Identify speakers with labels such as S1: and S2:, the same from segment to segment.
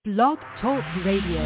S1: Blog Talk Radio.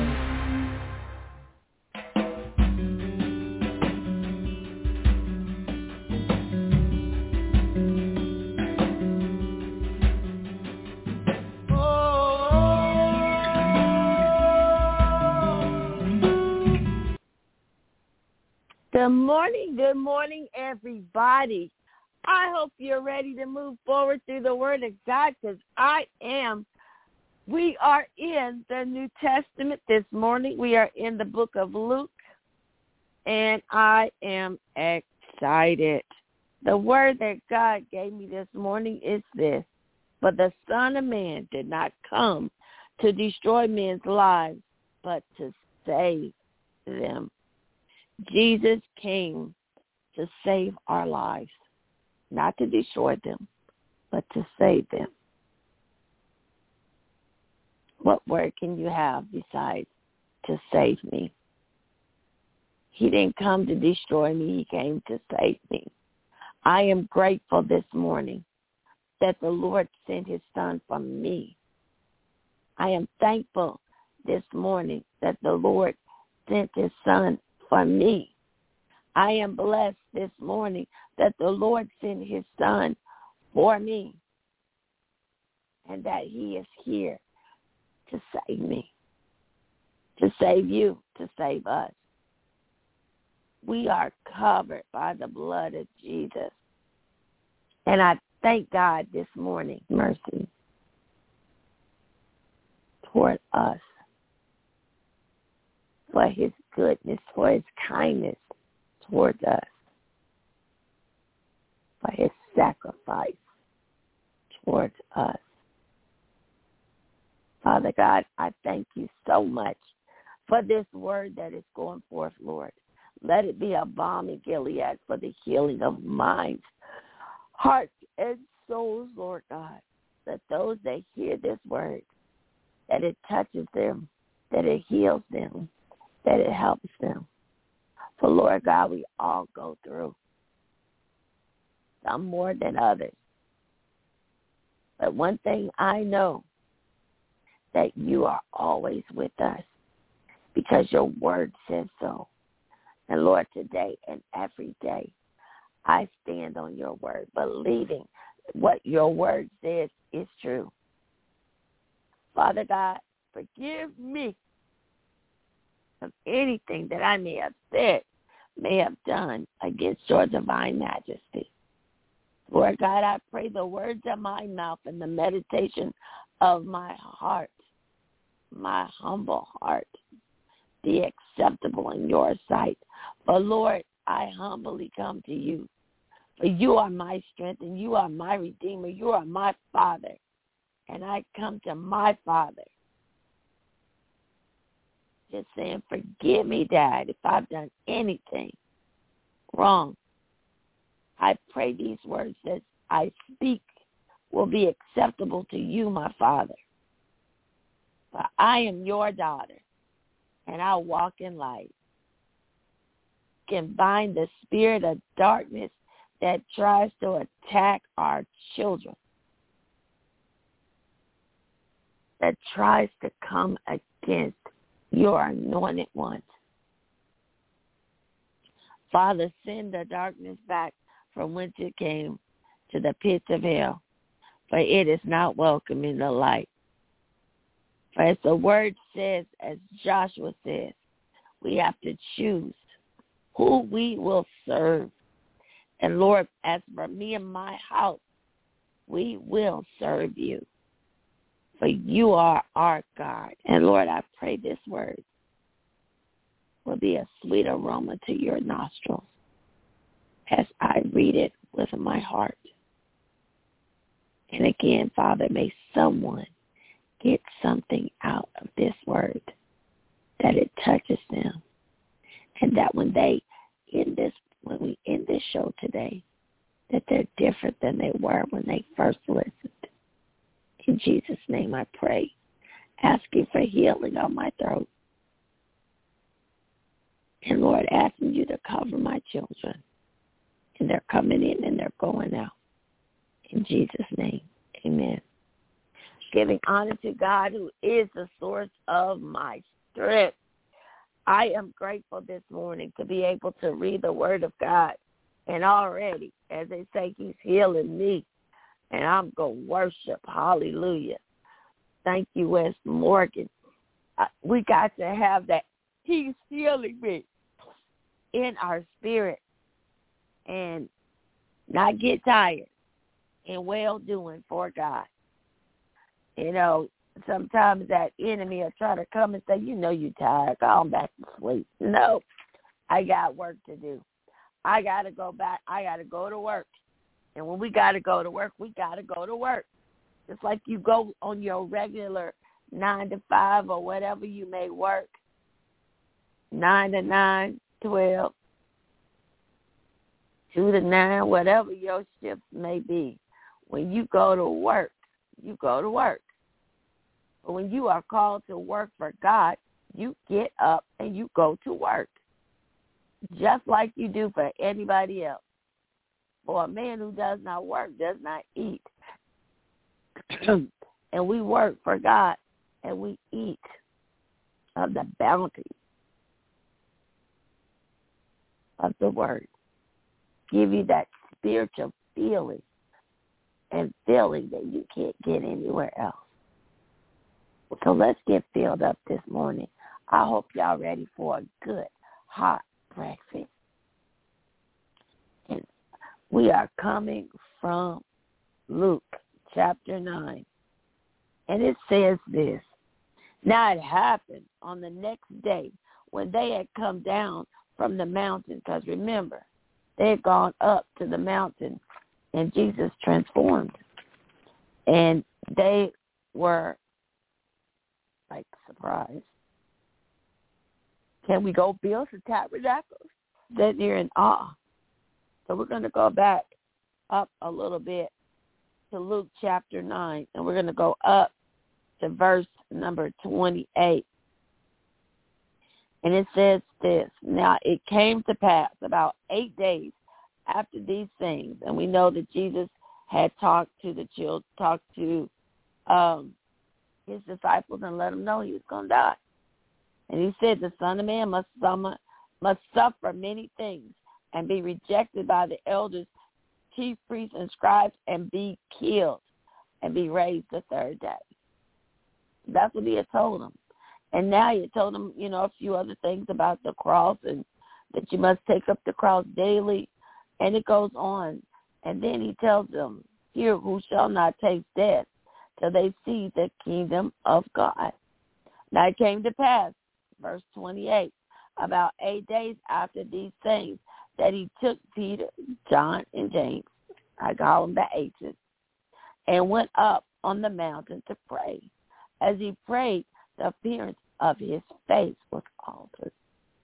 S2: Good morning, everybody. I hope you're ready to move forward through the Word of God, because I am. We are in the New Testament this morning. We are in the book of Luke, and I am excited. The word that God gave me this morning is this: "For the Son of Man did not come to destroy men's lives, but to save them." Jesus came to save our lives, not to destroy them, but to save them. What word can you have besides to save me? He didn't come to destroy me. He came to save me. I am grateful this morning that the Lord sent his Son for me. I am thankful this morning that the Lord sent his Son for me. I am blessed this morning that the Lord sent his Son for me, and that he is here to save me, to save you, to save us. We are covered by the blood of Jesus. And I thank God this morning, mercy toward us, for his goodness, for his kindness towards us, for his sacrifice towards us. Father God, I thank you so much for this word that is going forth, Lord. Let it be a balm in Gilead for the healing of minds, hearts, and souls, Lord God. That those that hear this word, that it touches them, that it heals them, that it helps them. For, Lord God, we all go through, some more than others. But one thing I know, that you are always with us, because your word says so. And Lord, today and every day, I stand on your word, believing what your word says is true. Father God, forgive me of anything that I may have said, may have done against your divine majesty. Lord God, I pray the words of my mouth and the meditation of my heart, my humble heart, be acceptable in your sight. For Lord, I humbly come to you. For you are my strength and you are my Redeemer. You are my Father. And I come to my Father, just saying, forgive me, Dad, if I've done anything wrong. I pray these words that I speak will be acceptable to you, my Father. For I am your daughter, and I walk in light. Can bind the spirit of darkness that tries to attack our children, that tries to come against your anointed ones. Father, send the darkness back from whence it came, to the pits of hell, for it is not welcome in the light. For as the word says, as Joshua says, we have to choose who we will serve. And Lord, as for me and my house, we will serve you. For you are our God. And Lord, I pray this word will be a sweet aroma to your nostrils as I read it with my heart. And again, Father, may someone get something out of this word, that it touches them, and that when we end this show today, that they're different than they were when they first listened. In Jesus' name I pray, asking for healing on my throat. And Lord, asking you to cover my children, and they're coming in and they're going out. In Jesus' name, amen. giving honor to God, who is the source of my strength. I am grateful this morning to be able to read the Word of God. And already, as they say, he's healing me. And I'm going to worship. Hallelujah. Thank you, Wes Morgan. We got to have that. He's healing me in our spirit. And not get tired in well-doing for God. You know, sometimes that enemy will try to come and say, you know you're tired. Go on back to sleep. No, I got work to do. I got to go back. I got to go to work. And when we got to go to work, we got to go to work. Just like you go on your regular 9 to 5 or whatever you may work, 9 to 9, 12, 2 to 9, whatever your shifts may be. When you go to work, you go to work. But when you are called to work for God, you get up and you go to work, just like you do for anybody else. For a man who does not work does not eat. And we work for God, and we eat of the bounty of the Word. Give you that spiritual feeling and feeling that you can't get anywhere else. So let's get filled up this morning. I hope y'all ready for a good, hot breakfast. And we are coming from Luke chapter 9. And it says this. Now it happened on the next day when they had come down from the mountain, because remember, they had gone up to the mountain and Jesus transformed. And they were like surprised. Can we go build some tabernacles? Then you're in awe. So we're going to go back up a little bit to Luke chapter 9, and we're going to go up to verse number 28. And it says this. Now it came to pass about 8 days after these things, and we know that Jesus had talked to the children, talked to his disciples and let them know he was going to die. And he said, the Son of Man must suffer many things and be rejected by the elders, chief priests, and scribes, and be killed and be raised the third day. That's what he had told them. And now he had told them, a few other things about the cross and that you must take up the cross daily. And it goes on. And then he tells them, here who shall not taste death till they see the kingdom of God. Now it came to pass, verse 28, about 8 days after these things, that he took Peter, John, and James, I call them the H's, and went up on the mountain to pray. As he prayed, the appearance of his face was altered,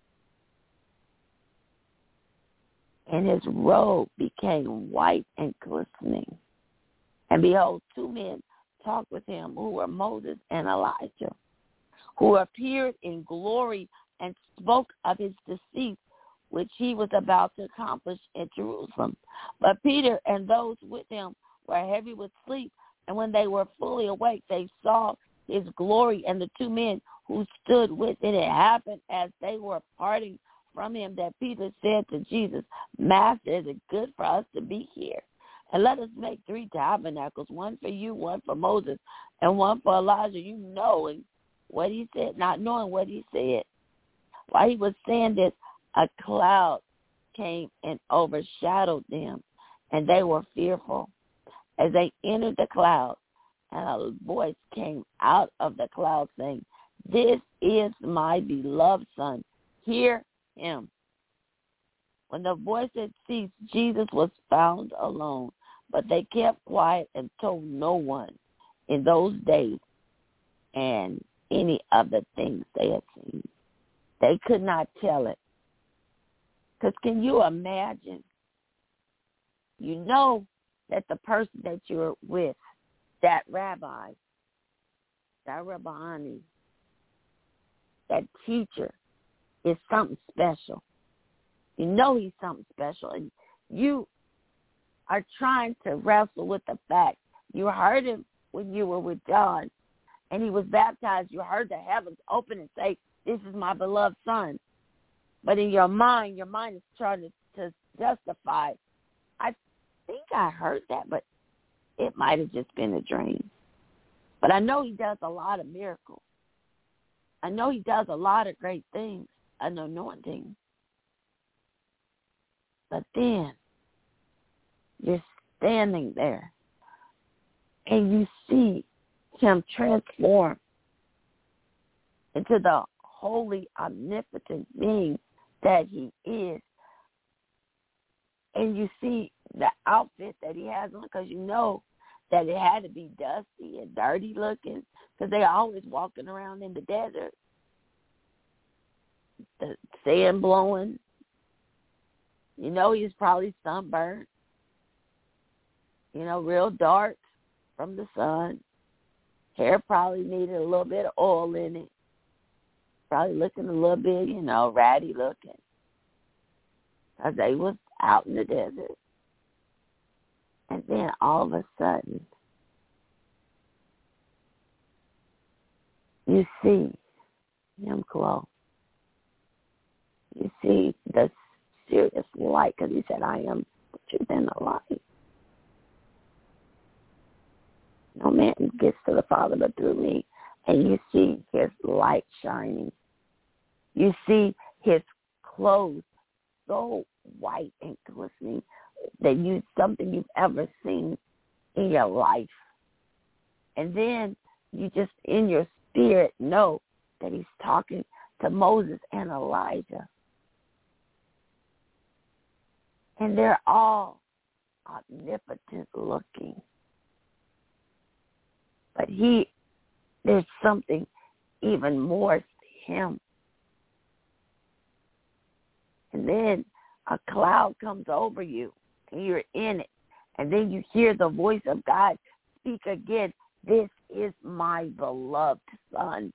S2: and his robe became white and glistening. And behold, 2 men talked with him, who were Moses and Elijah, who appeared in glory and spoke of his decease, which he was about to accomplish in Jerusalem. But Peter and those with him were heavy with sleep, and when they were fully awake, they saw his glory and the 2 men who stood with it. It happened as they were parting from him that Peter said to Jesus, Master, is it good for us to be here? And let us make 3 tabernacles, one for you, one for Moses, and one for Elijah. You knowing what he said, not knowing what he said. While he was saying this, a cloud came and overshadowed them, and they were fearful. As they entered the cloud, and a voice came out of the cloud saying, This is my beloved Son. Hear him. When the voice had ceased, Jesus was found alone, but they kept quiet and told no one in those days and any of the things they had seen. They could not tell it. Because can you imagine? You know that the person that you're with, that rabbi, that rabbani, that teacher is something special. You know he's something special. And you are trying to wrestle with the fact you heard him when you were with John and he was baptized, you heard the heavens open and say, this is my beloved son. But in your mind is trying to justify, I think I heard that, but it might have just been a dream. But I know he does a lot of miracles. I know he does a lot of great things, an anointing. But then you're standing there and you see him transform into the holy, omnipotent being that he is. And you see the outfit that he has on, because you know that it had to be dusty and dirty looking, because they're always walking around in the desert. The sand blowing. You know, he's probably sunburned. You know, real dark from the sun. Hair probably needed a little bit of oil in it. Probably looking a little bit, you know, ratty looking. Because they was out in the desert. And then all of a sudden, you see him close. You see the serious light, because he said, I am the truth and the light. No man gets to the Father but through me. And you see his light shining. You see his clothes so white and glistening that something you've ever seen in your life. And then you just in your spirit know that he's talking to Moses and Elijah. And they're all omnipotent looking. But there's something even more to him. And then a cloud comes over you, and you're in it. And then you hear the voice of God speak again. This is my beloved son.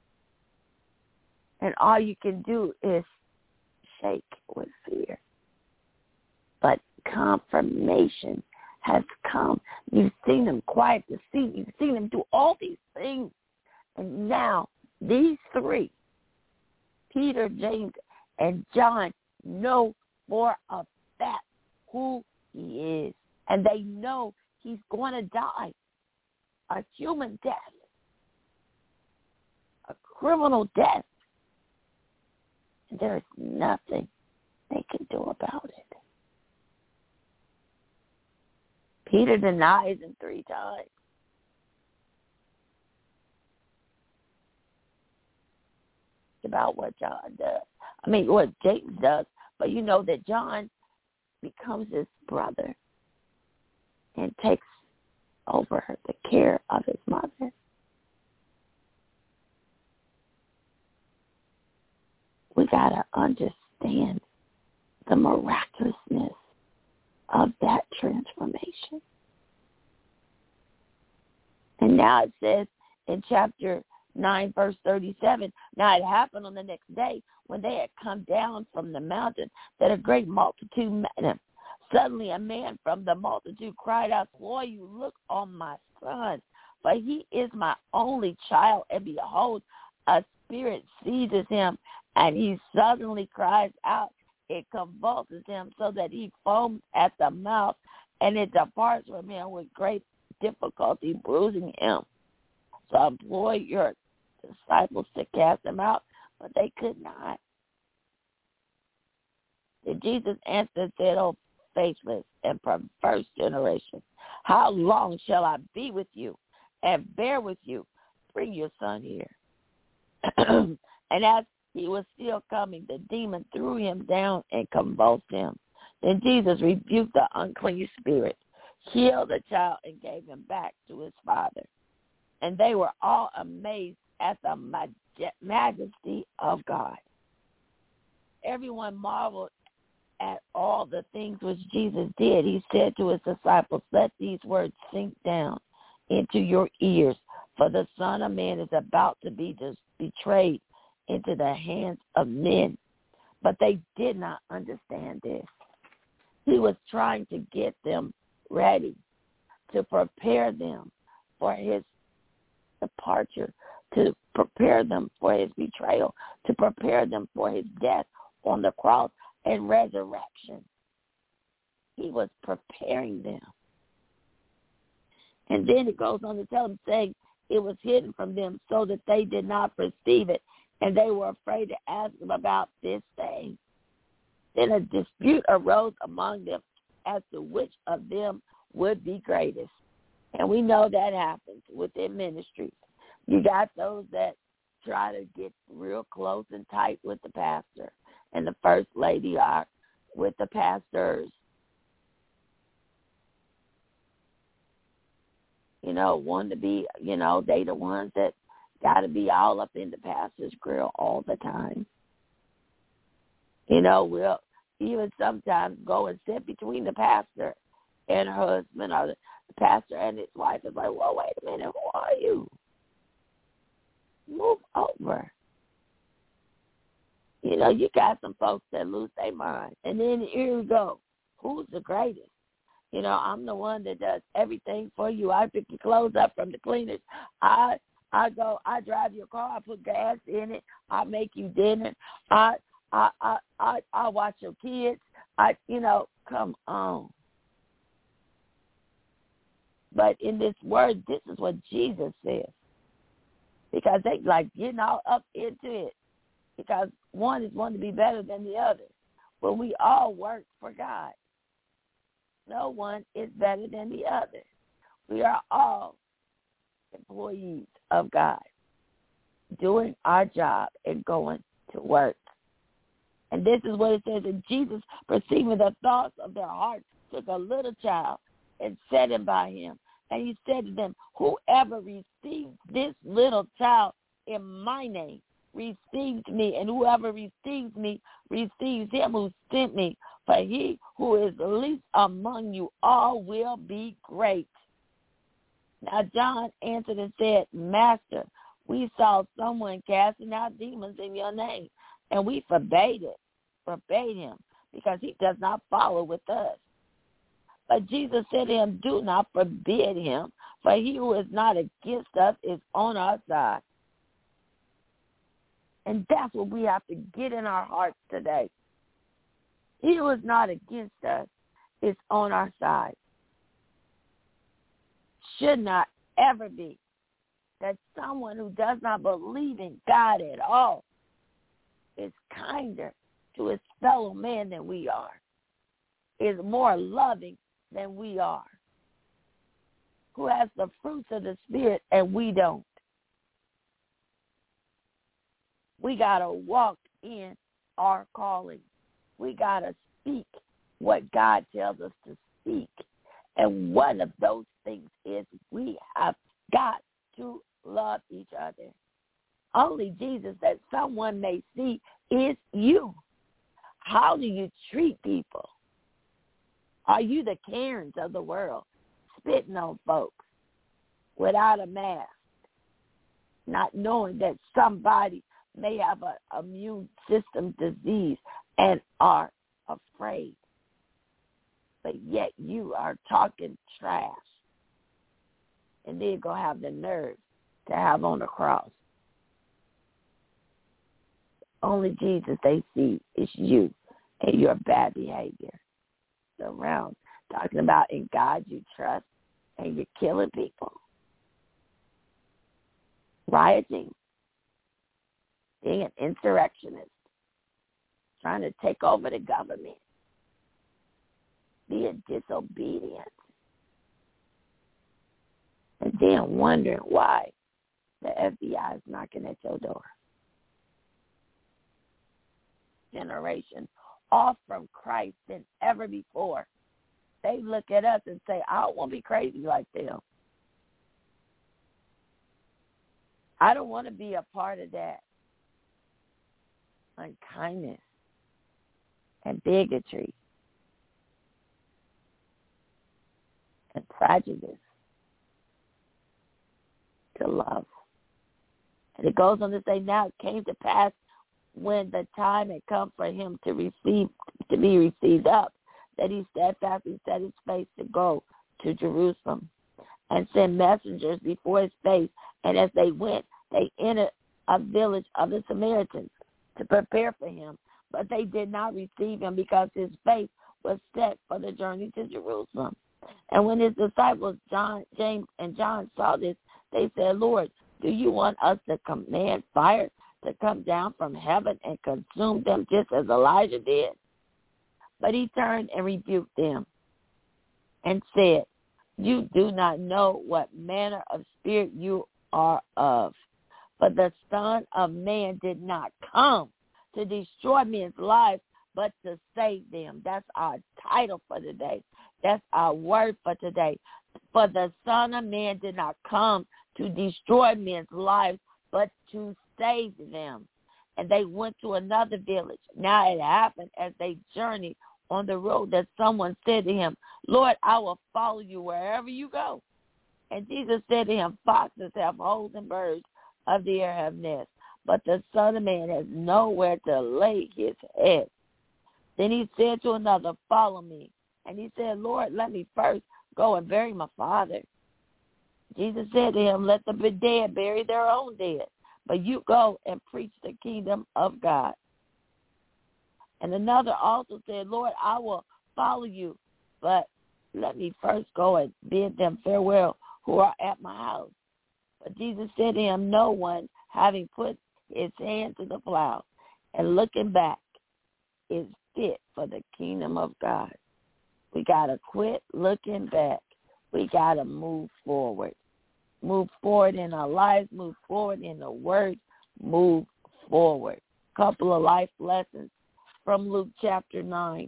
S2: And all you can do is shake with fear. But confirmation has come. You've seen him quiet the sea. You've seen him do all these things. And now these three, Peter, James, and John, know for a fact who he is. And they know he's going to die a human death, a criminal death. And there is nothing they can do about it. Peter denies him 3 times. About what John does. What James does. But you know that John becomes his brother and takes over the care of his mother. We got to understand the miraculousness of that transformation. And now it says in chapter 9, verse 37, now it happened on the next day when they had come down from the mountain that a great multitude met him. Suddenly a man from the multitude cried out, Lord, you look on my son, for he is my only child, and behold, a spirit seizes him, and he suddenly cries out. It convulses him so that he foams at the mouth, and it departs from him with great difficulty, bruising him. So employ your disciples to cast him out, but they could not. Then Jesus answered and said, O faithless and perverse generation, how long shall I be with you and bear with you? Bring your son here. And as he was still coming, the demon threw him down and convulsed him. Then Jesus rebuked the unclean spirit, healed the child, and gave him back to his father. And they were all amazed at the majesty of God. Everyone marveled at all the things which Jesus did. He said to his disciples, let these words sink down into your ears, for the Son of Man is about to be betrayed into the hands of men. But they did not understand this. He was trying to get them ready, to prepare them for his departure, to prepare them for his betrayal, to prepare them for his death on the cross and resurrection. He was preparing them. And then it goes on to tell them, saying it was hidden from them so that they did not perceive it, and they were afraid to ask him about this thing. Then a dispute arose among them as to which of them would be greatest. And we know that happens within ministries. You got those that try to get real close and tight with the pastor, and the first lady are with the pastors. Want to be, they the ones that got to be all up in the pastor's grill all the time. We'll even sometimes go and sit between the pastor and her husband, or the pastor and his wife. It's like, well, wait a minute, who are you? Move over. You got some folks that lose their mind. And then here we go. Who's the greatest? I'm the one that does everything for you. I pick your clothes up from the cleaners. I drive your car. I put gas in it. I make you dinner. I watch your kids. Come on. But in this word, this is what Jesus says. Because they getting all up into it. Because one is wanting to be better than the other. But we all work for God. No one is better than the other. We are all employees of God, doing our job and going to work. And this is what it says. And Jesus, perceiving the thoughts of their hearts, took a little child and set him by him. And he said to them, whoever receives this little child in my name receives me, and whoever receives me receives him who sent me. For he who is least among you all will be great. Now John answered and said, Master, we saw someone casting out demons in your name, and we forbade him, because he does not follow with us. But Jesus said to him, do not forbid him, for he who is not against us is on our side. And that's what we have to get in our hearts today. He who is not against us is on our side. Should not ever be that someone who does not believe in God at all is kinder to his fellow man than we are, is more loving than we are, who has the fruits of the Spirit and we don't. We got to walk in our calling. We got to speak what God tells us to speak. And one of those things is we have got to love each other. Only Jesus that someone may see is you. How do you treat people? Are you the Karens of the world, spitting on folks without a mask, not knowing that somebody may have an immune system disease and are afraid, but yet you are talking trash, and then go have the nerve to have on the cross? Only Jesus they see is you and your bad behavior. Around talking about in God you trust, and you're killing people, rioting, being an insurrectionist, trying to take over the government, being disobedient, and then wondering why the FBI is knocking at your door. Generation off from Christ than ever before. They look at us and say, I don't want to be crazy like them. I don't want to be a part of that unkindness and bigotry and prejudice to love. And it goes on to say, now it came to pass when the time had come for him to be received up, that he steadfastly set his face to go to Jerusalem, and sent messengers before his face. And as they went, they entered a village of the Samaritans to prepare for him. But they did not receive him because his face was set for the journey to Jerusalem. And when his disciples, James and John, saw this, they said, Lord, do you want us to command fire to come down from heaven and consume them just as Elijah did? But he turned and rebuked them and said, you do not know what manner of spirit you are of. For the Son of Man did not come to destroy men's lives, but to save them. That's our title for today. That's our word for today. For the Son of Man did not come to destroy men's lives, but to save them. And they went to another village. Now it happened as they journeyed on the road that someone said to him, Lord, I will follow you wherever you go. And Jesus said to him, foxes have holes and birds of the air have nests, but the Son of Man has nowhere to lay his head. Then he said to another, follow me. And he said, Lord, let me first go and bury my father. Jesus said to him, let the dead bury their own dead, but you go and preach the kingdom of God. And another also said, Lord, I will follow you, but let me first go and bid them farewell who are at my house. But Jesus said to him, no one, having put his hand to the plow and looking back, is fit for the kingdom of God. We got to quit looking back. We got to move forward. Move forward in our lives, move forward in the word, move forward. Couple of life lessons from Luke chapter 9.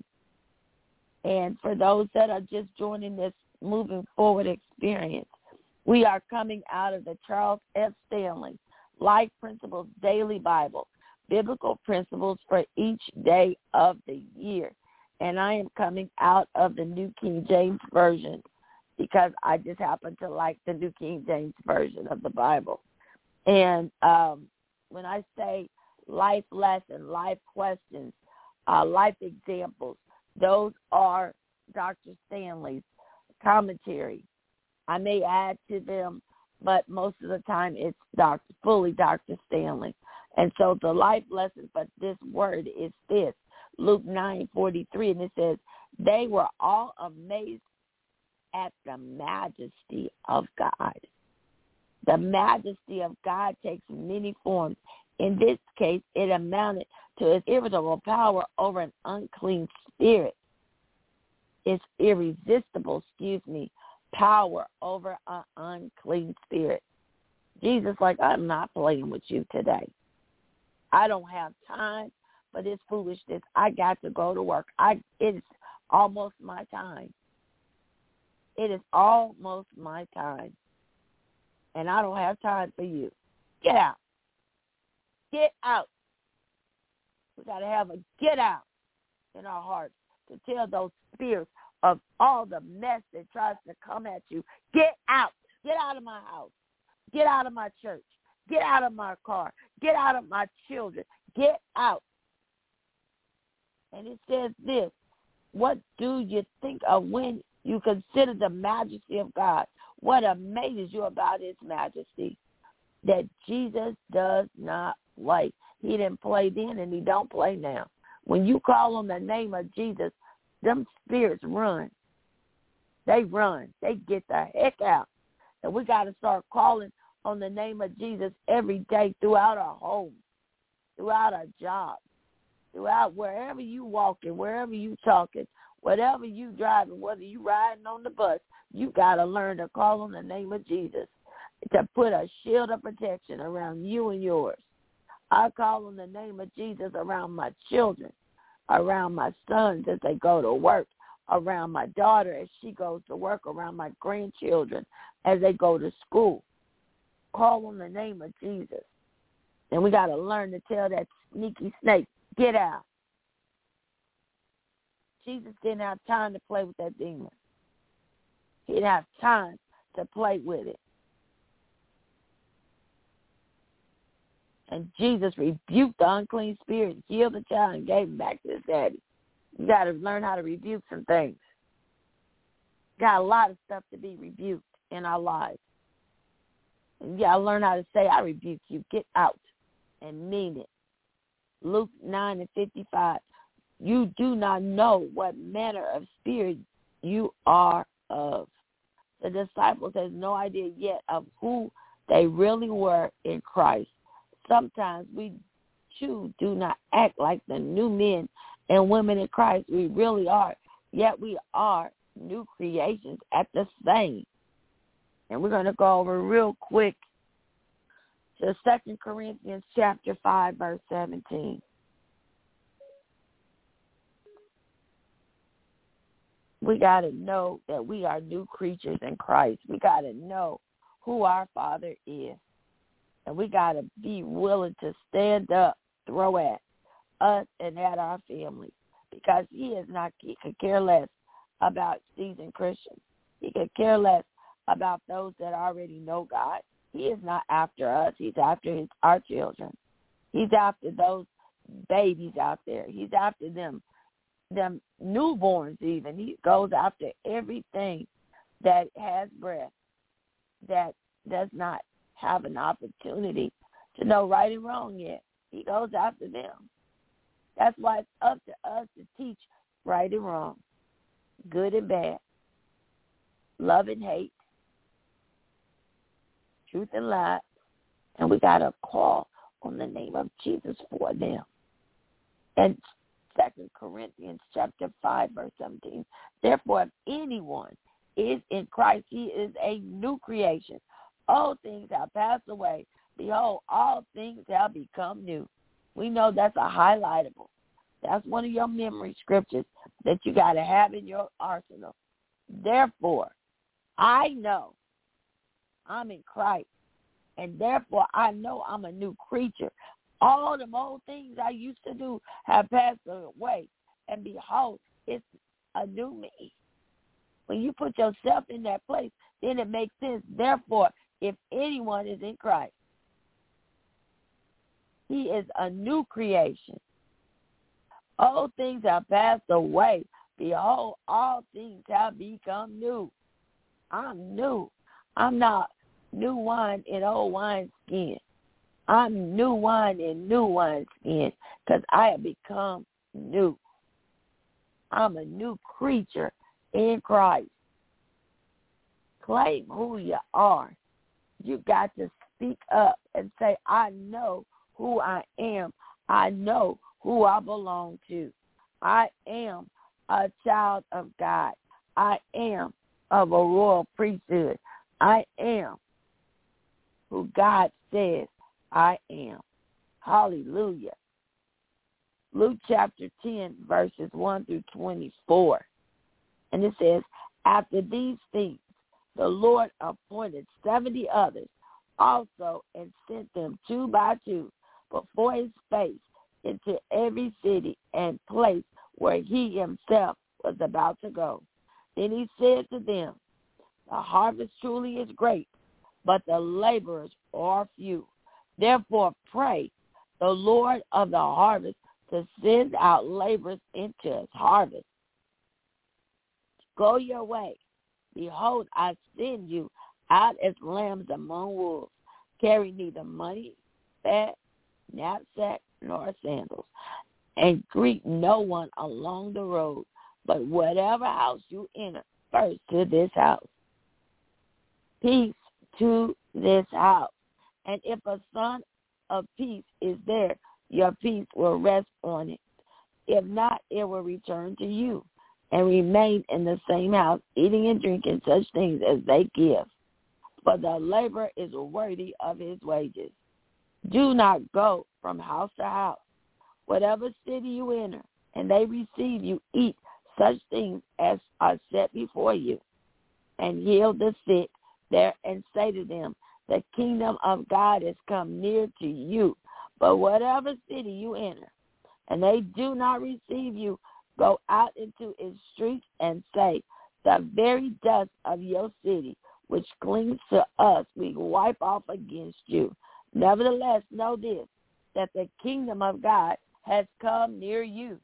S2: And for those that are just joining this moving forward experience, we are coming out of the Charles F. Stanley Life Principles Daily Bible, Biblical Principles for Each Day of the Year. And I am coming out of the New King James Version because I just happen to like the New King James Version of the Bible. And when I say life lesson, life questions, life examples, those are Dr. Stanley's commentary. I may add to them, but most of the time it's fully Dr. Stanley. And so the life lesson for this word is this, Luke 9:43, and it says, they were all amazed at the majesty of God. The majesty of God takes many forms. In this case, it amounted to his irritable power over an unclean spirit. It's irresistible, power over an unclean spirit. Jesus, like, I'm not playing with you today. I don't have time for this foolishness. I got to go to work. It's almost my time. It is almost my time. And I don't have time for you. Get out. Get out. We got to have a get out in our hearts to tell those spirits of all the mess that tries to come at you. Get out. Get out of my house. Get out of my church. Get out of my car. Get out of my children. Get out. And it says this, what do you think of when you consider the majesty of God? What amazes you about his majesty? That Jesus does not play. He didn't play then and he don't play now. When you call on the name of Jesus, them spirits run. They run. They get the heck out. And we got to start calling on the name of Jesus every day throughout our homes, throughout our jobs, throughout wherever you walking, wherever you talking, whatever you driving, whether you riding on the bus, you got to learn to call on the name of Jesus to put a shield of protection around you and yours. I call on the name of Jesus around my children, around my sons as they go to work, around my daughter as she goes to work, around my grandchildren as they go to school. Call on the name of Jesus. And we got to learn to tell that sneaky snake, get out. Jesus didn't have time to play with that demon. He didn't have time to play with it. And Jesus rebuked the unclean spirit, healed the child, and gave him back to his daddy. You got to learn how to rebuke some things. Got a lot of stuff to be rebuked. in our lives. And you got to learn how to say, I rebuke you. Get out and mean it. Luke 9:55. You do not know what manner of spirit you are of. The disciples had no idea yet of who they really were in Christ. Sometimes we too do not act like the new men and women in Christ we really are, yet we are new creations at the same. And we're going to go over real quick to 2 Corinthians chapter 5, verse 17. We got to know that we are new creatures in Christ. We got to know who our Father is. And we got to be willing to stand up, throw at us and at our family. Because he could care less about seasoned Christians. He could care less about those that already know God. He is not after us. He's after our children. He's after those babies out there. He's after them newborns even. He goes after everything that has breath, that does not have an opportunity to know right and wrong yet. He goes after them. That's why it's up to us to teach right and wrong, good and bad, love and hate, truth and lie, and we got to call on the name of Jesus for them. And 2 Corinthians chapter 5, verse 17, therefore, if anyone is in Christ, he is a new creation. All things have passed away. Behold, all things have become new. We know that's a highlightable. That's one of your memory scriptures that you got to have in your arsenal. Therefore, I know I'm in Christ, and therefore I know I'm a new creature. All the old things I used to do have passed away, and behold, it's a new me. When you put yourself in that place, then it makes sense. Therefore, if anyone is in Christ, he is a new creation. All things have passed away. Behold, all things have become new. I'm new. I'm not new wine in old wineskin. I'm new wine in new wineskin because I have become new. I'm a new creature in Christ. Claim who you are. You got to speak up and say, I know who I am. I know who I belong to. I am a child of God. I am of a royal priesthood. I am who God says I am. Hallelujah. Luke chapter 10, verses 1 through 24. And it says, after these things, the Lord appointed 70 others also and sent them 2 by 2 before his face into every city and place where he himself was about to go. Then he said to them, the harvest truly is great, but the laborers are few. Therefore pray the Lord of the harvest to send out laborers into his harvest. Go your way. Behold, I send you out as lambs among wolves. Carry neither money, bag, knapsack, nor sandals, and greet no one along the road. But whatever house you enter, first to this house. Peace to this house. And if a son of peace is there, your peace will rest on it. If not, it will return to you, and remain in the same house, eating and drinking such things as they give. For the laborer is worthy of his wages. Do not go from house to house. Whatever city you enter, and they receive you, eat such things as are set before you, and heal the sick there, and say to them, the kingdom of God has come near to you. But whatever city you enter, and they do not receive you, go out into its streets and say, the very dust of your city, which clings to us, we wipe off against you. Nevertheless, know this, that the kingdom of God has come near you.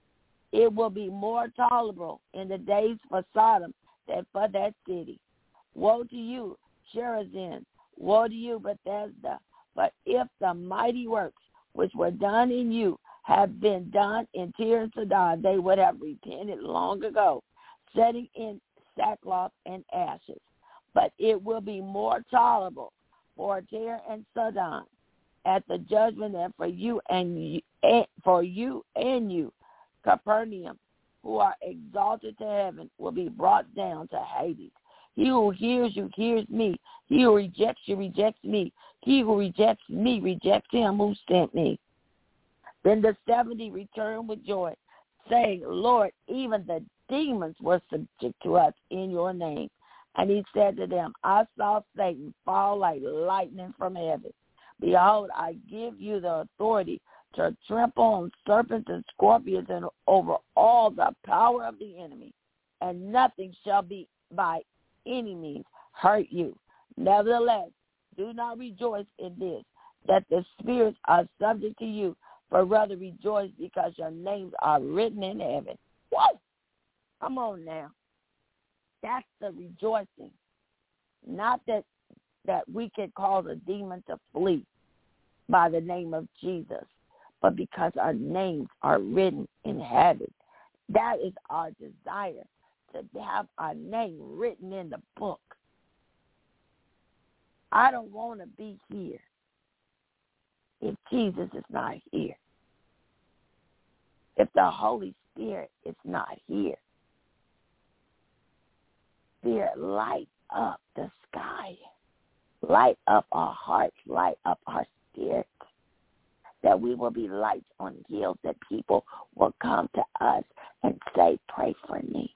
S2: It will be more tolerable in the days for Sodom than for that city. Woe to you, Chorazin! Woe to you, Bethesda! But if the mighty works which were done in you had been done in Tyre and Sidon, they would have repented long ago, setting in sackcloth and ashes. But it will be more tolerable for Tyre and Sidon at the judgment than for you and you, Capernaum, who are exalted to heaven, will be brought down to Hades. He who hears you hears me. He who rejects you rejects me. He who rejects me rejects him who sent me. Then the 70 returned with joy, saying, Lord, even the demons were subject to us in your name. And he said to them, I saw Satan fall like lightning from heaven. Behold, I give you the authority to trample on serpents and scorpions and over all the power of the enemy, and nothing shall be by any means hurt you. Nevertheless, do not rejoice in this, that the spirits are subject to you, but rather rejoice because your names are written in heaven. Whoa! Come on now. That's the rejoicing. Not that we can cause a demon to flee by the name of Jesus, but because our names are written in heaven. That is our desire, to have our name written in the book. I don't want to be here if Jesus is not here. If the Holy Spirit is not here. Spirit, light up the sky. Light up our hearts. Light up our spirits. That we will be lights on hills, that people will come to us and say, pray for me.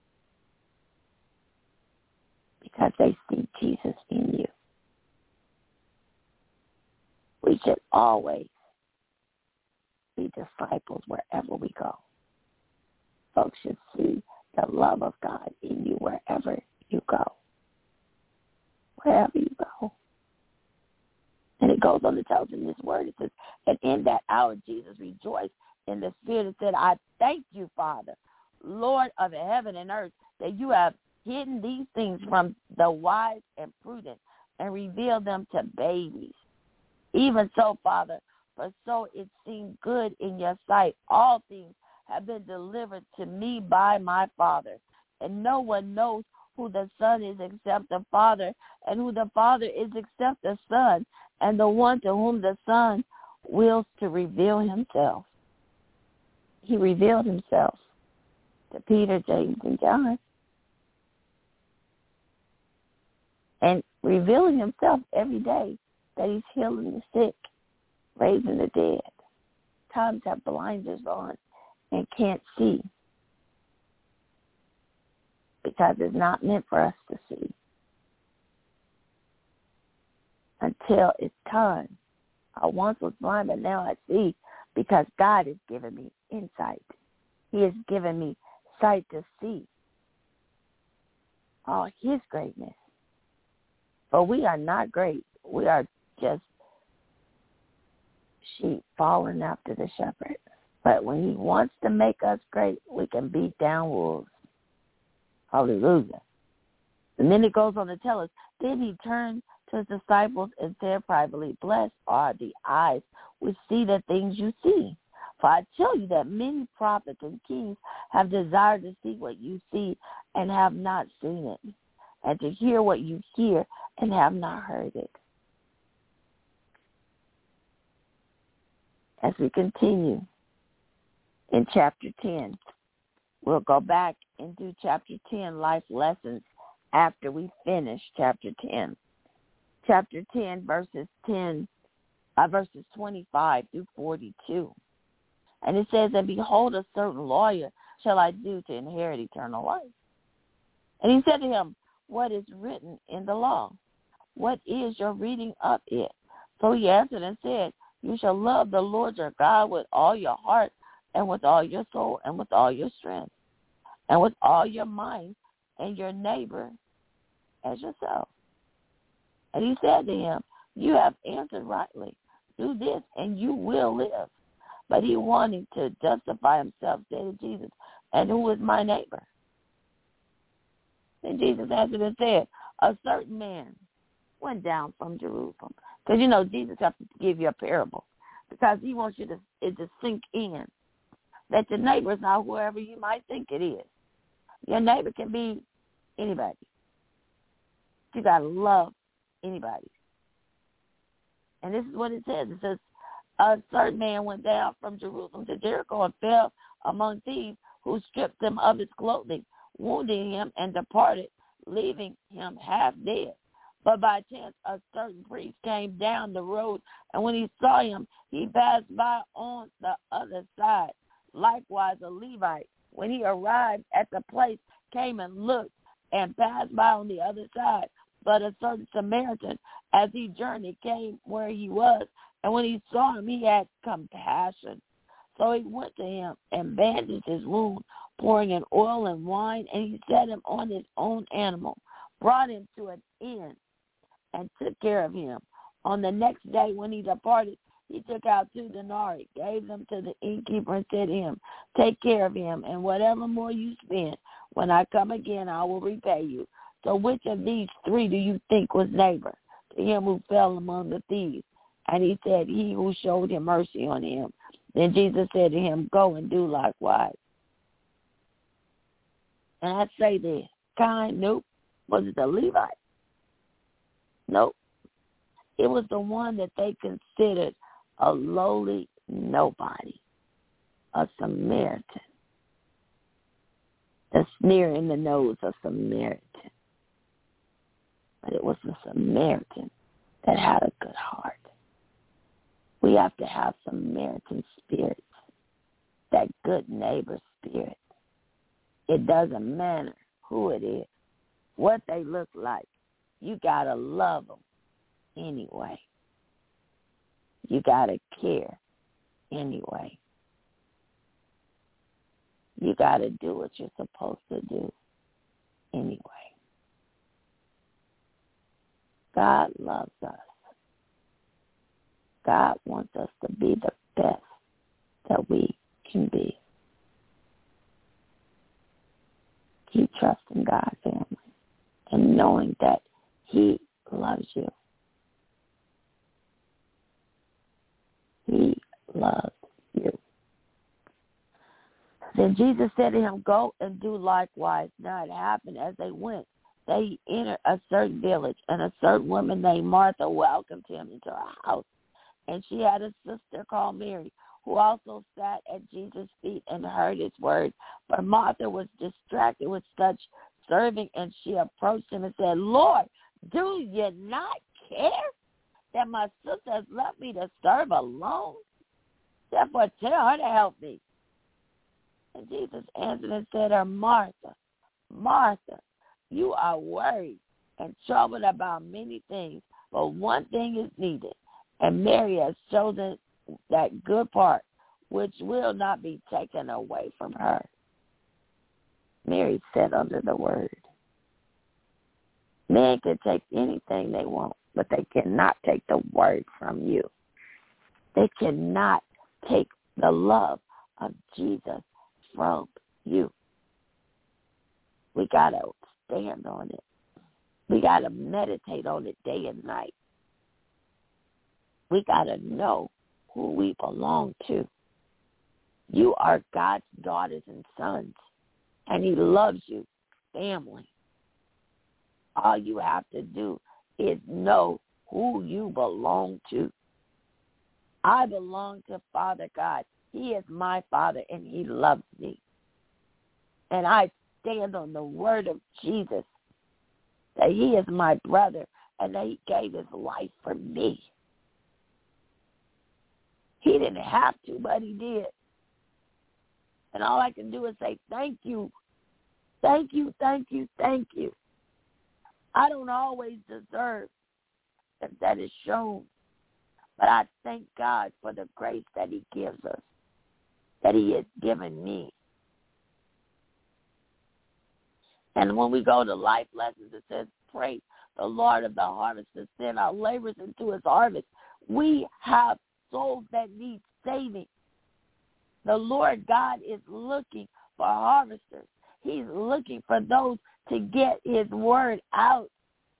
S2: Because they see Jesus in you. We should always be disciples wherever we go. Folks should see the love of God in you wherever you go. Wherever you go. And it goes on to tell us in this word, it says, and in that hour Jesus rejoiced in the Spirit and said, I thank you, Father, Lord of heaven and earth, that you have hidden these things from the wise and prudent and revealed them to babies. Even so, Father, for so it seemed good in your sight. All things have been delivered to me by my Father. And no one knows who the Son is except the Father, and who the Father is except the Son, and the one to whom the Son wills to reveal himself. He revealed himself to Peter, James, and John. And revealing himself every day that he's healing the sick, raising the dead. Times have blinders on and can't see because it's not meant for us to see. Until it's time. I once was blind, but now I see because God has given me insight. He has given me sight to see all his greatness. But we are not great. We are just sheep falling after the shepherd. But when he wants to make us great, we can beat down wolves. Hallelujah. And then it goes on to tell us, then he turned to his disciples and said privately, blessed are the eyes which see the things you see. For I tell you that many prophets and kings have desired to see what you see and have not seen it, and to hear what you hear and have not heard it. As we continue in chapter 10, we'll go back and do chapter 10, life lessons, after we finish chapter 10. Chapter 10, verses 25 through 42. And it says, and behold, a certain lawyer shall I do to inherit eternal life. And he said to him, what is written in the law? What is your reading of it? So he answered and said, you shall love the Lord your God with all your heart and with all your soul and with all your strength and with all your mind, and your neighbor as yourself. And he said to him, you have answered rightly. Do this and you will live. But he, wanting to justify himself, said to Jesus, and who is my neighbor? Then Jesus answered and said, A certain man went down from Jerusalem. Because, Jesus has to give you a parable because he wants you it to sink in that your neighbor is not whoever you might think it is. Your neighbor can be anybody. You got to love anybody. And this is what it says. It says, a certain man went down from Jerusalem to Jericho and fell among thieves who stripped him of his clothing, wounding him, and departed, leaving him half dead. But by chance a certain priest came down the road, and when he saw him, he passed by on the other side. Likewise a Levite, when he arrived at the place, came and looked and passed by on the other side. But a certain Samaritan, as he journeyed, came where he was, and when he saw him, he had compassion. So he went to him and bandaged his wound, pouring in oil and wine, and he set him on his own animal, brought him to an inn, and took care of him. On the next day when he departed, he took out 2 denarii, gave them to the innkeeper, and said to him, take care of him, and whatever more you spend, when I come again, I will repay you. So which of these 3 do you think was neighbor to him who fell among the thieves? And he said, he who showed him mercy on him. Then Jesus said to him, go and do likewise. And I say this, nope. Was it the Levite? Nope. It was the one that they considered a lowly nobody, a Samaritan. The sneer in the nose of Samaritan. But it was the Samaritan that had a good heart. We have to have Samaritan spirits, that good neighbor spirit. It doesn't matter who it is, what they look like. You got to love them anyway. You got to care anyway. You got to do what you're supposed to do anyway. God loves us. God wants us to be the best that we can be. Keep trusting God, family, and knowing that He loves you. He loves you. Then Jesus said to him, go and do likewise. Now it happened as they went. They entered a certain village, and a certain woman named Martha welcomed him into her house. And she had a sister called Mary, who also sat at Jesus' feet and heard his word. But Martha was distracted with such serving, and she approached him and said, Lord, do you not care that my sister has left me to serve alone? Therefore tell her to help me. And Jesus answered and said to her, Martha, Martha, you are worried and troubled about many things, but one thing is needed. And Mary has chosen that good part, which will not be taken away from her. Mary sat under the word. Men can take anything they want, but they cannot take the word from you. They cannot take the love of Jesus from you. We got to stand on it. We got to meditate on it day and night. We got to know who we belong to. You are God's daughters and sons, and He loves you, family. All you have to do is know who you belong to. I belong to Father God. He is my Father, and He loves me. And I stand on the word of Jesus, that He is my brother, and that He gave His life for me. He didn't have to, but He did. And all I can do is say, thank you. Thank you, thank you, thank you. I don't always deserve that is shown, but I thank God for the grace that He gives us, that He has given me. And when we go to life lessons, it says, pray the Lord of the harvest to send our laborers into His harvest. We have souls that need saving. The Lord God is looking for harvesters. He's looking for those to get His word out.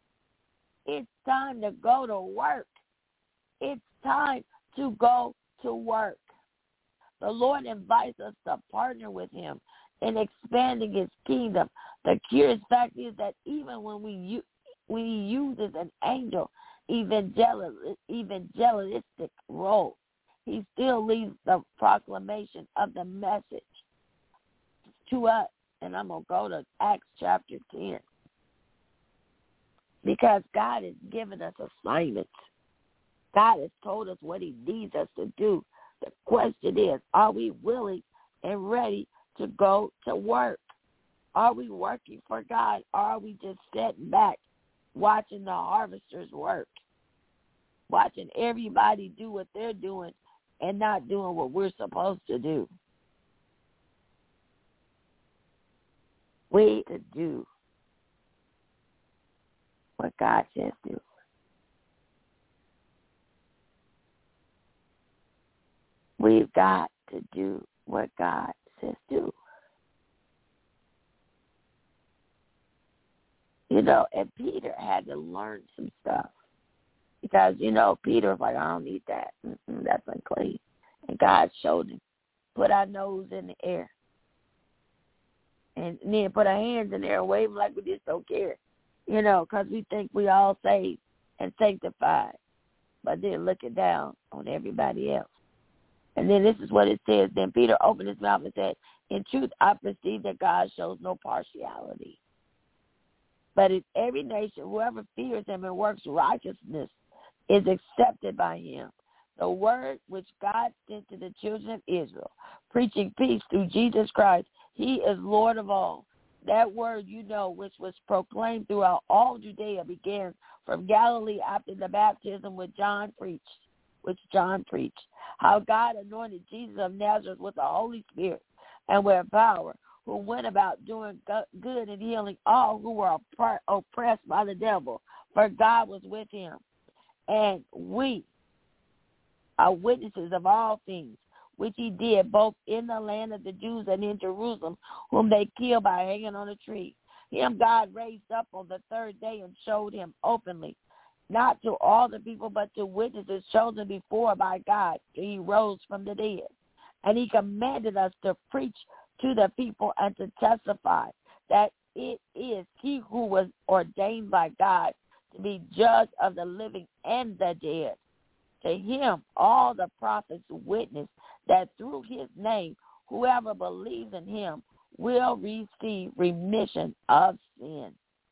S2: It's time to go to work. It's time to go to work. The Lord invites us to partner with him in expanding his kingdom. The curious fact is that even when he uses an angel evangelistic role, he still leaves the proclamation of the message to us. And I'm going to go to Acts chapter 10. Because God has given us assignments. God has told us what he needs us to do. The question is, are we willing and ready to go to work? Are we working for God? Or are we just sitting back watching the harvesters work? Watching everybody do what they're doing and not doing what we're supposed to do? We need to do what God says do. We've got to do what God says do. You know, and Peter had to learn some stuff. Because, you know, Peter was like, I don't need that. That's unclean. And God showed him, put our nose in the air. And then put our hands in the air and wave like we just don't care. You know, because we think we all saved and sanctified. But then looking down on everybody else. And then this is what it says. Then Peter opened his mouth and said, in truth, I perceive that God shows no partiality. But in every nation, whoever fears him and works righteousness is accepted by him. The word which God sent to the children of Israel, preaching peace through Jesus Christ, he is Lord of all. That word, you know, which was proclaimed throughout all Judea, began from Galilee after the baptism which John preached. How God anointed Jesus of Nazareth with the Holy Spirit and with power, who went about doing good and healing all who were oppressed by the devil, for God was with him. And we are witnesses of all things which he did both in the land of the Jews and in Jerusalem, whom they killed by hanging on a tree. Him God raised up on the third day and showed him openly, not to all the people, but to witnesses chosen before by God, till he rose from the dead. And he commanded us to preach to the people and to testify that it is he who was ordained by God to be judge of the living and the dead. To him all the prophets witness that through his name whoever believes in him will receive remission of sin.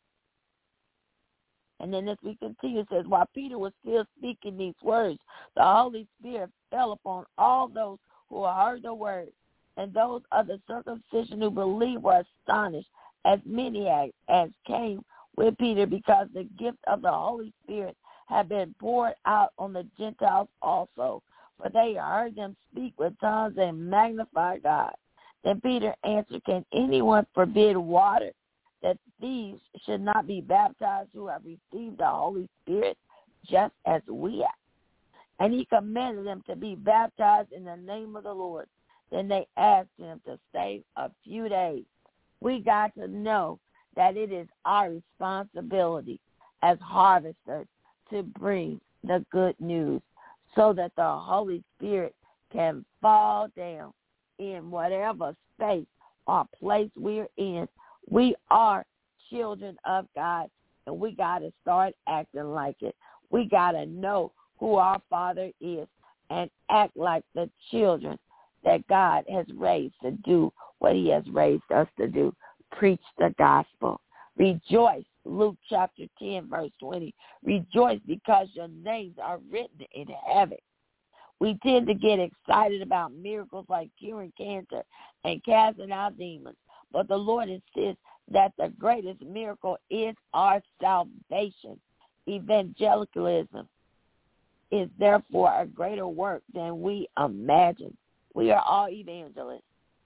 S2: And then as we continue, it says, while Peter was still speaking these words, the Holy Spirit fell upon all those who heard the word. And those of the circumcision who believed were astonished, as many as came with Peter, because the gift of the Holy Spirit had been poured out on the Gentiles also. For they heard them speak with tongues and magnify God. Then Peter answered, can anyone forbid water, that these should not be baptized who have received the Holy Spirit, just as we have? And he commanded them to be baptized in the name of the Lord. Then they asked him to stay a few days. We got to know that it is our responsibility as harvesters to bring the good news so that the Holy Spirit can fall down in whatever space or place we're in. We are children of God, and we got to start acting like it. We got to know who our Father is and act like the children that God has raised to do what he has raised us to do, preach the gospel. Rejoice, Luke chapter 10, verse 20. Rejoice because your names are written in heaven. We tend to get excited about miracles like curing cancer and casting out demons. But the Lord insists that the greatest miracle is our salvation. Evangelicalism is therefore a greater work than we imagine. We are all evangelists.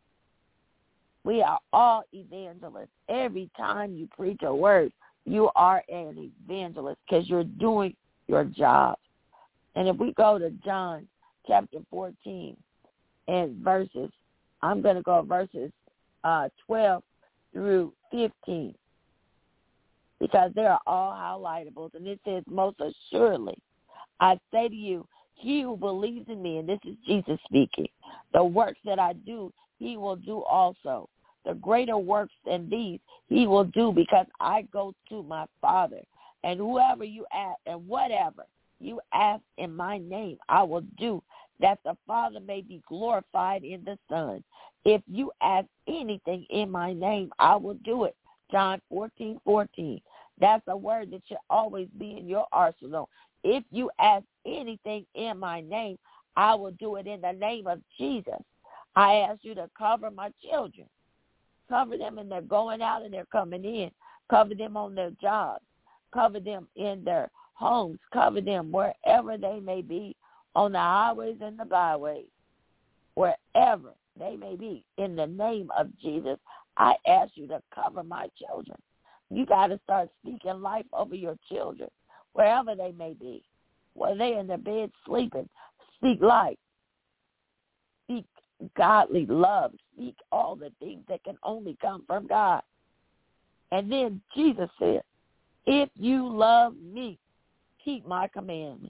S2: We are all evangelists. Every time you preach a word, you are an evangelist because you're doing your job. And if we go to John chapter 14 and verses, I'm going to go verses 12 through 15. because they are all highlightable. And it says, most assuredly, I say to you, he who believes in me, and this is Jesus speaking, the works that I do, he will do also. The greater works than these he will do, because I go to my Father. And whoever you ask, and whatever you ask in my name, I will do, that the Father may be glorified in the Son. If you ask anything in my name, I will do it. John 14:14. That's a word that should always be in your arsenal. If you ask anything in my name, I will do it in the name of Jesus. I ask you to cover my children. Cover them in their going out and their coming in. Cover them on their jobs. Cover them in their homes. Cover them wherever they may be, on the highways and the byways, wherever they may be. In the name of Jesus, I ask you to cover my children. You got to start speaking life over your children, wherever they may be. Whether they're in their bed sleeping, speak life. Speak godly love. Speak all the things that can only come from God. And then Jesus said, if you love me, keep my commandments.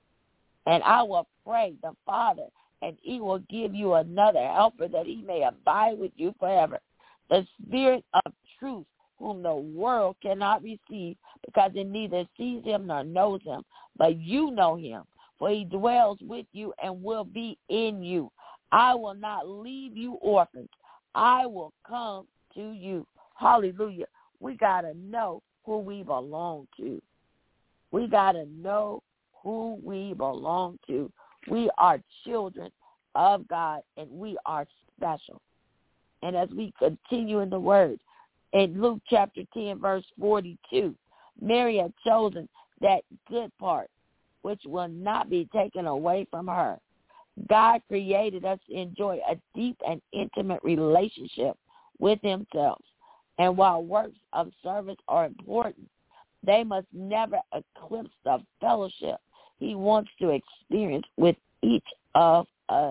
S2: And I will pray the Father, and he will give you another helper, that he may abide with you forever. The Spirit of truth, whom the world cannot receive, because it neither sees him nor knows him. But you know him, for he dwells with you and will be in you. I will not leave you orphans. I will come to you. Hallelujah. We got to know who we belong to. We got to know who we belong to. We are children of God, and we are special. And as we continue in the word, in Luke chapter 10, verse 42, Mary had chosen that good part, which will not be taken away from her. God created us to enjoy a deep and intimate relationship with himself. And while works of service are important, they must never eclipse the fellowship he wants to experience with each of us.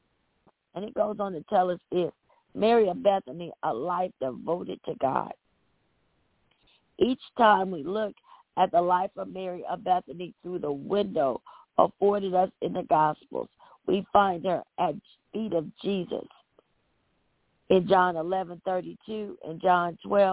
S2: And it goes on to tell us this: Mary of Bethany, a life devoted to God. Each time we look at the life of Mary of Bethany through the window afforded us in the Gospels, we find her at the feet of Jesus. In John 11:32, and John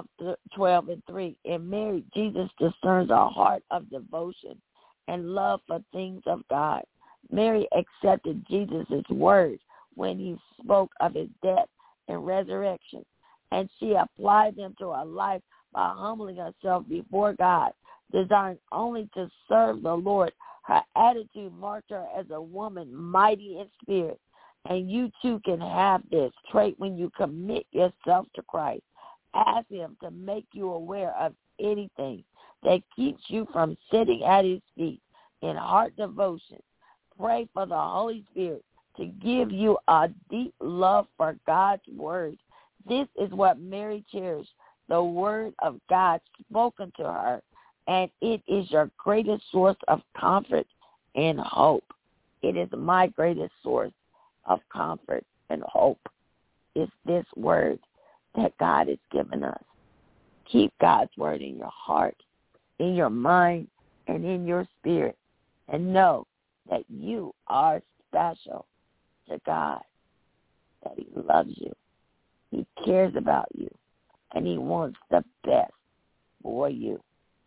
S2: 12:3, in Mary, Jesus discerns a heart of devotion and love for things of God. Mary accepted Jesus' words when he spoke of his death and resurrection, and she applied them to her life by humbling herself before God, desiring only to serve the Lord. Her attitude marked her as a woman mighty in spirit. And you too can have this trait when you commit yourself to Christ. Ask him to make you aware of anything that keeps you from sitting at his feet in heart devotion. Pray for the Holy Spirit to give you a deep love for God's word. This is what Mary cherished, the word of God spoken to her, and it is your greatest source of comfort and hope. It is my greatest source of comfort and hope, is this word that God has given us. Keep God's word in your heart, in your mind, and in your spirit, and know that you are special to God, that he loves you, he cares about you, and he wants the best for you.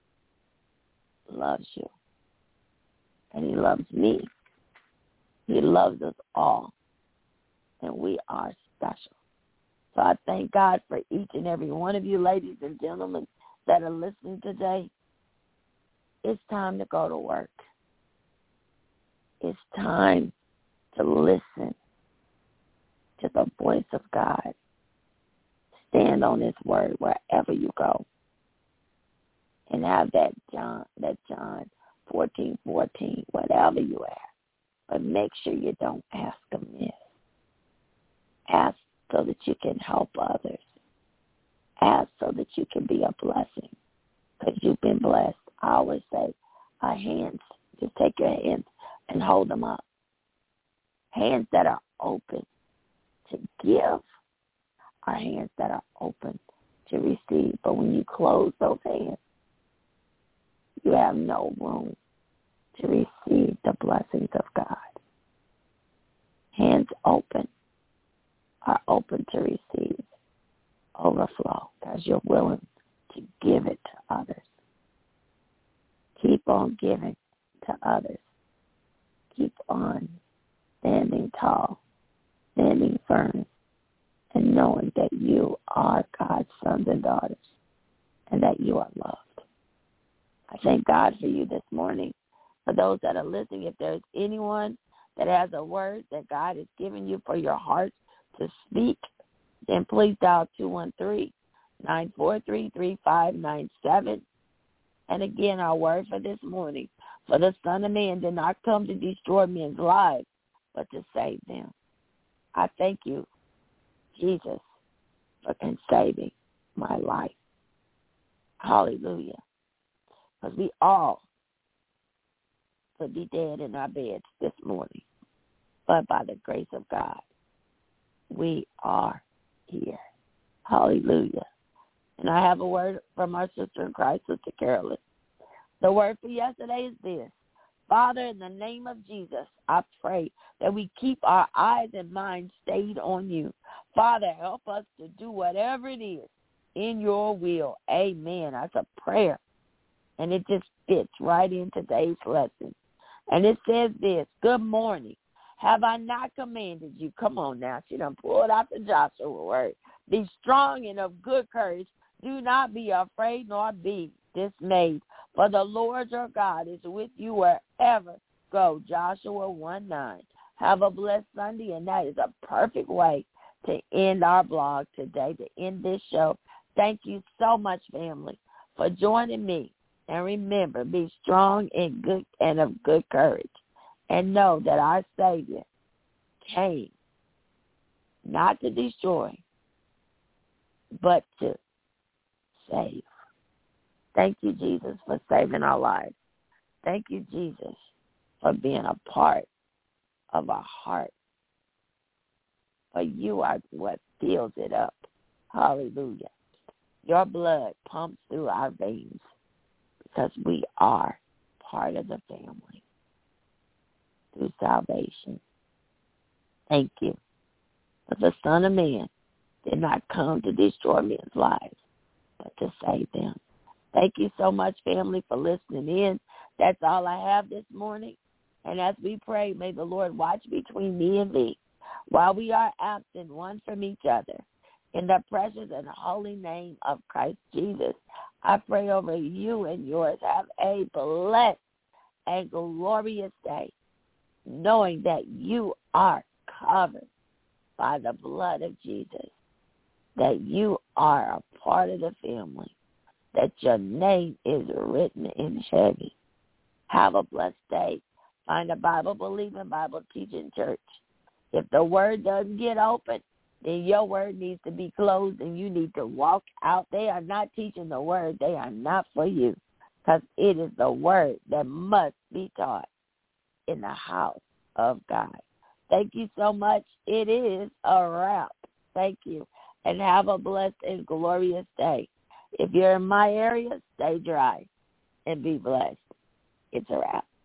S2: He loves you, and he loves me. He loves us all. And we are special. So I thank God for each and every one of you, ladies and gentlemen, that are listening today. It's time to go to work. It's time to listen to the voice of God. Stand on his word wherever you go. And have that John 14:14, whatever you ask. But make sure you don't ask amiss. Ask so that you can help others. Ask so that you can be a blessing, because you've been blessed. I always say, our hands, just take your hands and hold them up. Hands that are open to give are hands that are open to receive. But when you close those hands, you have no room to receive the blessings of God. Hands open are open to receive overflow because you're willing to give it to others. Keep on giving to others. Keep on standing tall, standing firm, and knowing that you are God's sons and daughters and that you are loved. I thank God for you this morning. For those that are listening, if there's anyone that has a word that God has given you for your heart to speak, then please dial 213-943-3597. And again, our word for this morning, for the Son of Man did not come to destroy men's lives, but to save them. I thank you, Jesus, for saving my life. Hallelujah. Because we all could be dead in our beds this morning. But by the grace of God, we are here. Hallelujah. And I have a word from our sister in Christ, Sister Carolyn. The word for yesterday is this. Father, in the name of Jesus, I pray that we keep our eyes and minds stayed on you. Father, help us to do whatever it is in your will. Amen. That's a prayer. And it just fits right in today's lesson. And it says this, good morning. Have I not commanded you? Come on now. She done pulled out the Joshua word. Be strong and of good courage. Do not be afraid nor be dismayed. For the Lord your God is with you wherever you go. Joshua 1:9. Have a blessed Sunday, and that is a perfect way to end our blog today, to end this show. Thank you so much, family, for joining me. And remember, be strong and good and of good courage. And know that our Savior came not to destroy, but to save. Thank you, Jesus, for saving our lives. Thank you, Jesus, for being a part of our heart. For you are what fills it up. Hallelujah. Your blood pumps through our veins because we are part of the family through salvation. Thank you. But the Son of Man did not come to destroy men's lives, but to save them. Thank you so much, family, for listening in. That's all I have this morning. And as we pray, may the Lord watch between me and thee while we are absent one from each other. In the precious and holy name of Christ Jesus, I pray over you and yours. Have a blessed and glorious day, knowing that you are covered by the blood of Jesus, that you are a part of the family, that your name is written in heaven. Have a blessed day. Find a Bible-believing, Bible-teaching church. If the word doesn't get open, then your word needs to be closed and you need to walk out. They are not teaching the word. They are not for you, because it is the word that must be taught in the house of God. Thank you so much. It is a wrap. Thank you. And have a blessed and glorious day. If you're in my area, stay dry and be blessed. It's a wrap.